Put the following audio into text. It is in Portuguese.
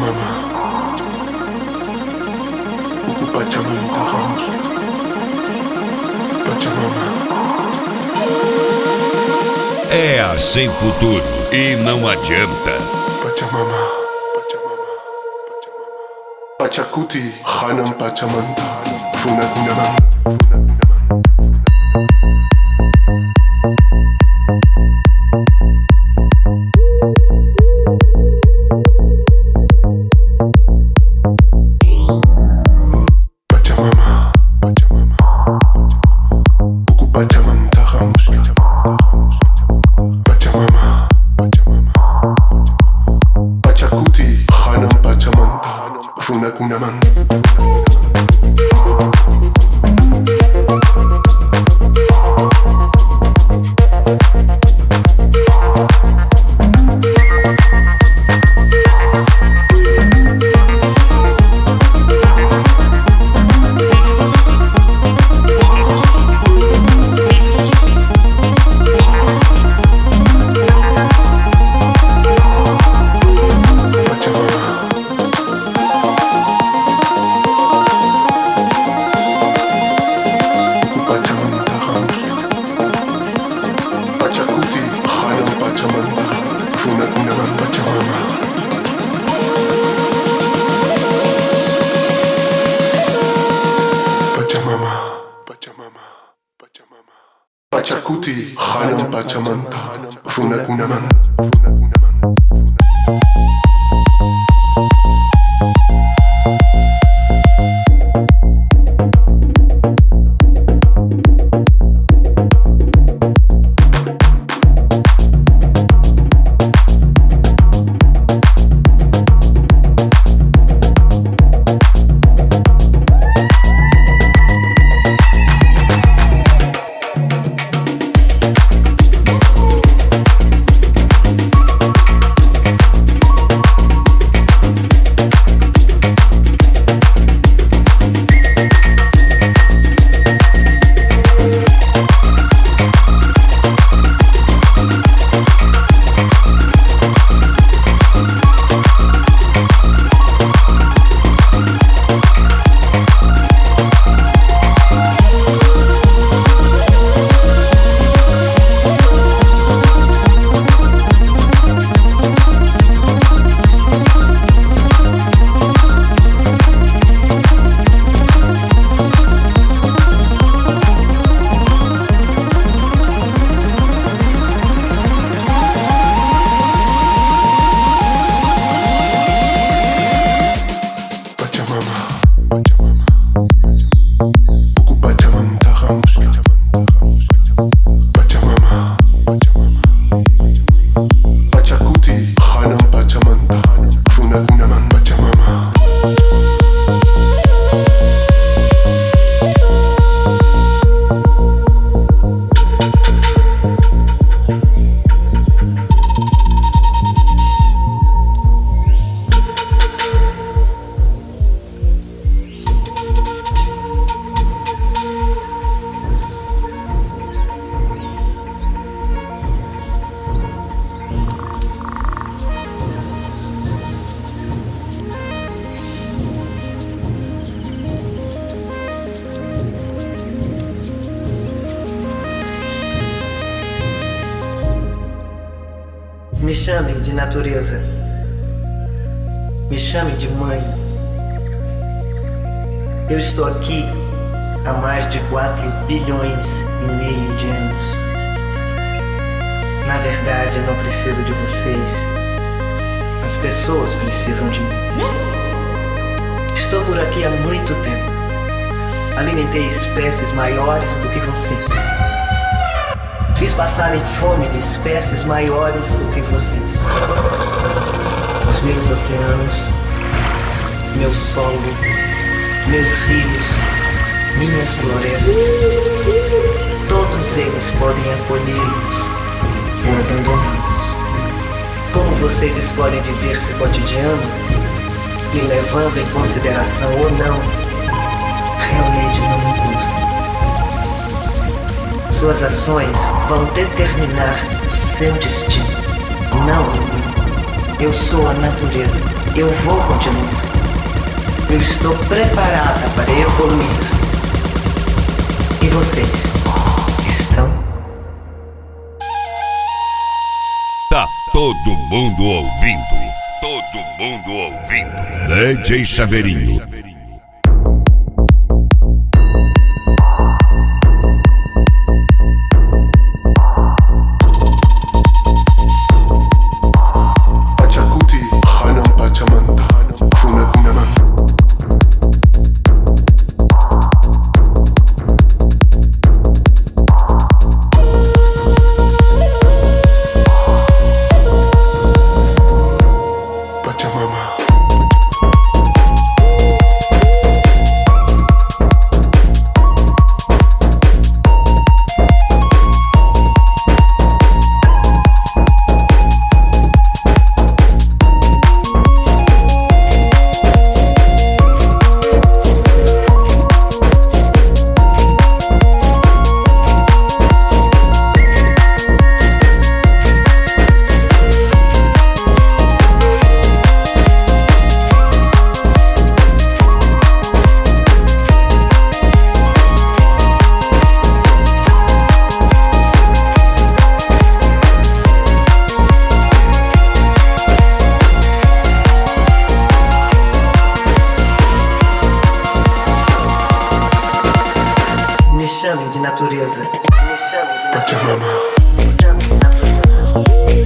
Pachamama, o Pachamama ramos. Pachamama. É a sem futuro e não adianta. Pachamama, Pachamama, Pachamama. Pachakuti, Hanam Pachamanta, Funakunaman, Funakunaman. Pachakuti, Hanam Pachamanta, Funakunaman, Funakunaman. Me chamem de natureza. Me chamem de mãe. Eu estou aqui há mais de 4 bilhões e meio de anos. Na verdade, eu não preciso de vocês. As pessoas precisam de mim. Estou por aqui há muito tempo. Alimentei espécies maiores do que vocês. Fiz passarem fome de espécies maiores do que vocês. Os meus oceanos, meu solo, meus rios, minhas florestas, todos eles podem acolhê-los ou abandoná-los. Como vocês escolhem viver seu cotidiano, me levando em consideração ou não, realmente não importa. Suas ações vão determinar o seu destino, não o meu. Eu sou a natureza. Eu vou continuar. Eu estou preparada para evoluir. E vocês estão? Tá todo mundo ouvindo. Todo mundo ouvindo. DJ Chaveirinho. Pachacuti, Hanam Pachamanta, Funakunaman. Pachamama. Me chamem de natureza. Pachamama. Me chamem de natureza.